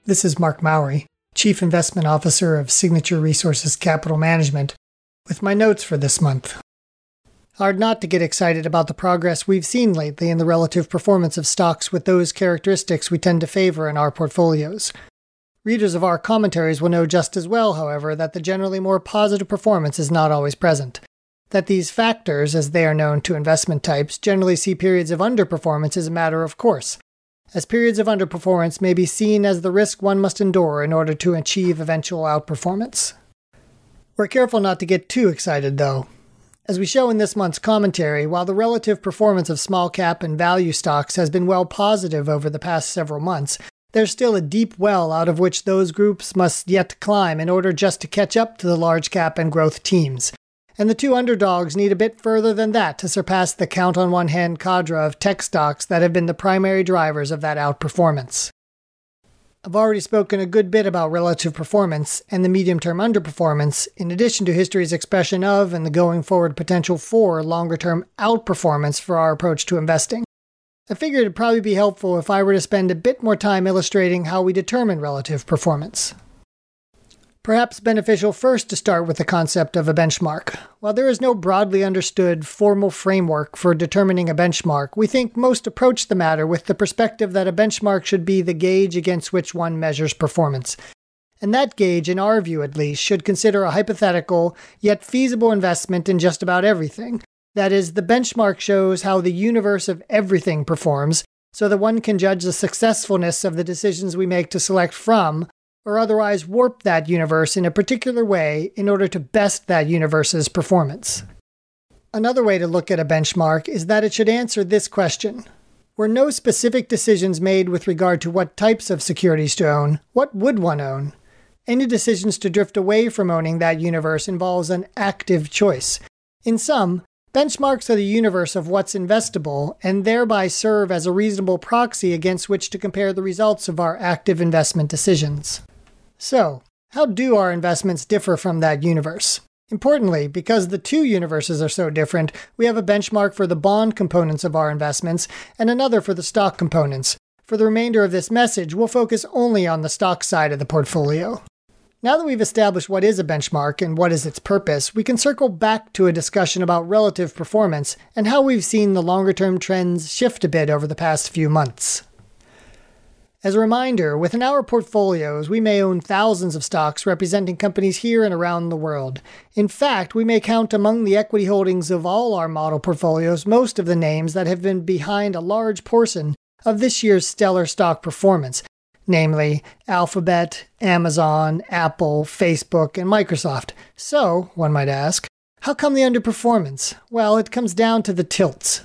This is Mark Mowry, Chief Investment Officer of Signature Resources Capital Management, with my notes for this month. Hard not to get excited about the progress we've seen lately in the relative performance of stocks with those characteristics we tend to favor in our portfolios. Readers of our commentaries will know just as well, however, that the generally more positive performance is not always present. That these factors, as they are known to investment types, generally see periods of underperformance is a matter of course, as periods of underperformance may be seen as the risk one must endure in order to achieve eventual outperformance. We're careful not to get too excited, though. As we show in this month's commentary, while the relative performance of small cap and value stocks has been well positive over the past several months, there's still a deep well out of which those groups must yet climb in order just to catch up to the large cap and growth teams. And the two underdogs need a bit further than that to surpass the count-on-one-hand cadre of tech stocks that have been the primary drivers of that outperformance. I've already spoken a good bit about relative performance and the medium-term underperformance, in addition to history's expression of and the going-forward potential for longer-term outperformance for our approach to investing. I figured it'd probably be helpful if I were to spend a bit more time illustrating how we determine relative performance. Perhaps beneficial first to start with the concept of a benchmark. While there is no broadly understood formal framework for determining a benchmark, we think most approach the matter with the perspective that a benchmark should be the gauge against which one measures performance. And that gauge, in our view at least, should consider a hypothetical, yet feasible investment in just about everything. That is, the benchmark shows how the universe of everything performs, so that one can judge the successfulness of the decisions we make to select from, or otherwise warp that universe in a particular way in order to best that universe's performance. Another way to look at a benchmark is that it should answer this question. Were no specific decisions made with regard to what types of securities to own, what would one own? Any decisions to drift away from owning that universe involves an active choice. In sum, benchmarks are the universe of what's investable and thereby serve as a reasonable proxy against which to compare the results of our active investment decisions. So, how do our investments differ from that universe? Importantly, because the two universes are so different, we have a benchmark for the bond components of our investments and another for the stock components. For the remainder of this message, we'll focus only on the stock side of the portfolio. Now that we've established what is a benchmark and what is its purpose, we can circle back to a discussion about relative performance and how we've seen the longer-term trends shift a bit over the past few months. As a reminder, within our portfolios, we may own thousands of stocks representing companies here and around the world. In fact, we may count among the equity holdings of all our model portfolios most of the names that have been behind a large portion of this year's stellar stock performance, namely Alphabet, Amazon, Apple, Facebook, and Microsoft. So, one might ask, how come the underperformance? Well, it comes down to the tilts.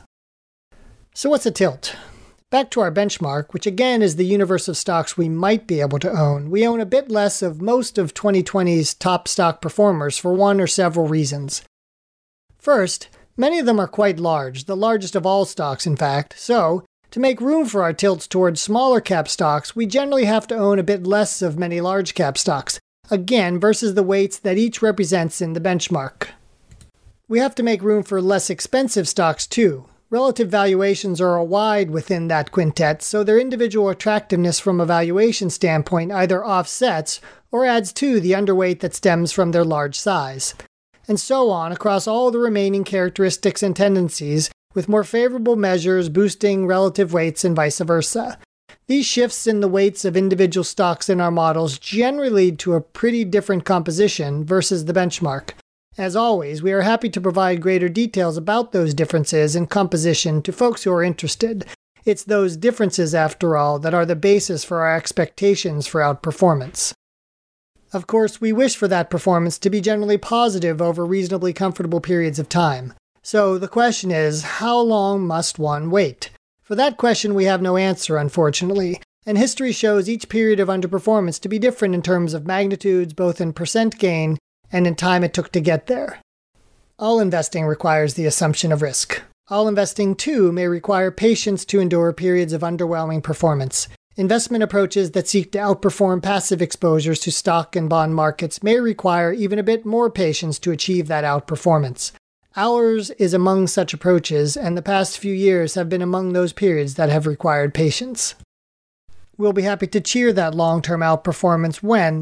So what's a tilt? Back to our benchmark, which again is the universe of stocks we might be able to own, we own a bit less of most of 2020's top stock performers for one or several reasons. First, many of them are quite large, the largest of all stocks in fact, so to make room for our tilts towards smaller cap stocks, we generally have to own a bit less of many large cap stocks, again versus the weights that each represents in the benchmark. We have to make room for less expensive stocks too. Relative valuations are wide within that quintet, so their individual attractiveness from a valuation standpoint either offsets or adds to the underweight that stems from their large size. And so on across all the remaining characteristics and tendencies, with more favorable measures boosting relative weights and vice versa. These shifts in the weights of individual stocks in our models generally lead to a pretty different composition versus the benchmark. As always, we are happy to provide greater details about those differences in composition to folks who are interested. It's those differences, after all, that are the basis for our expectations for outperformance. Of course, we wish for that performance to be generally positive over reasonably comfortable periods of time. So the question is, how long must one wait? For that question, we have no answer, unfortunately, and history shows each period of underperformance to be different in terms of magnitudes, both in percent gain and in time it took to get there. All investing requires the assumption of risk. All investing, too, may require patience to endure periods of underwhelming performance. Investment approaches that seek to outperform passive exposures to stock and bond markets may require even a bit more patience to achieve that outperformance. Ours is among such approaches, and the past few years have been among those periods that have required patience. We'll be happy to cheer that long-term outperformance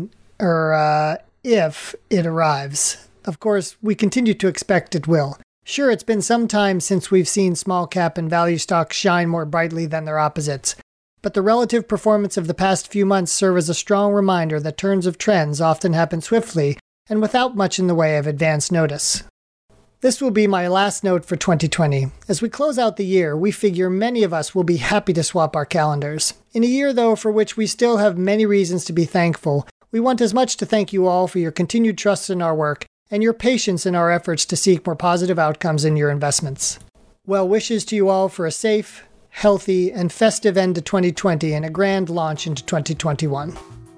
if it arrives. Of course, we continue to expect it will. Sure, it's been some time since we've seen small cap and value stocks shine more brightly than their opposites, but the relative performance of the past few months serve as a strong reminder that turns of trends often happen swiftly and without much in the way of advance notice. This will be my last note for 2020. As we close out the year, we figure many of us will be happy to swap our calendars. In a year, though, for which we still have many reasons to be thankful, we want as much to thank you all for your continued trust in our work and your patience in our efforts to seek more positive outcomes in your investments. Well wishes to you all for a safe, healthy, and festive end to 2020 and a grand launch into 2021.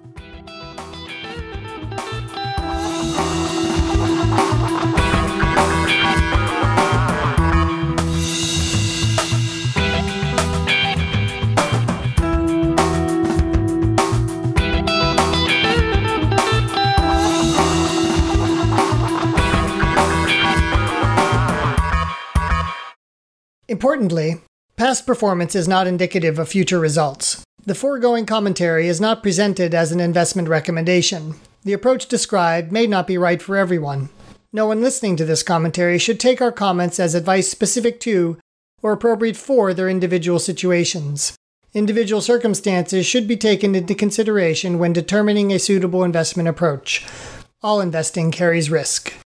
Importantly, past performance is not indicative of future results. The foregoing commentary is not presented as an investment recommendation. The approach described may not be right for everyone. No one listening to this commentary should take our comments as advice specific to or appropriate for their individual situations. Individual circumstances should be taken into consideration when determining a suitable investment approach. All investing carries risk.